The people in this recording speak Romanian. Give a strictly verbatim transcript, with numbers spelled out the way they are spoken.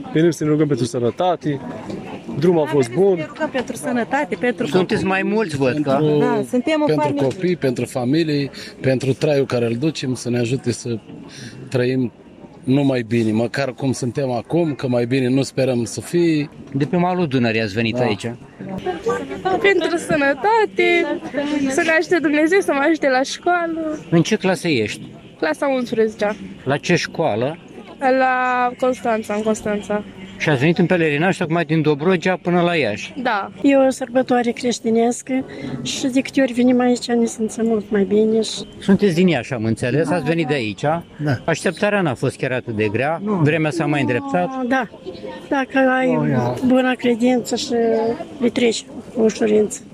Venim să ne rugăm pentru sănătate, drumul a fost bun. Ne rugăm pentru sănătate, pentru Sunteți mai mulți, văd că... Da, suntem o Pentru familie. copii, pentru familii, pentru traiul care îl ducem, să ne ajute să trăim numai bine, măcar cum suntem acum, că mai bine nu sperăm să fie. De pe malul Dunării ați venit Da. aici. Pentru sănătate, să ne ajute Dumnezeu să mă ajute la școală. În ce clasă ești? Clasa unsprezecea, La ce școală? la Constanța, în Constanța. Și ați venit în pelerinaj tocmai din Dobrogea până la Iași. Da. E o sărbătoare creștinească și de câte ori venim aici ne simțim mult mai bine. Și... Sunteți din Iași, am înțeles, ați venit de aici. Da. Așteptarea n-a fost chiar atât de grea, vremea s-a mai îndreptat. Da, dacă ai bună credință și le treci cu ușurință.